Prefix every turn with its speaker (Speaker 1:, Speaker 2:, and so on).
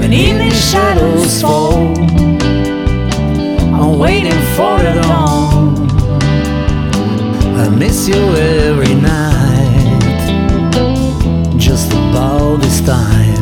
Speaker 1: when evening shadows fall, I'm waiting for the dawn. I miss you every night, just about this time.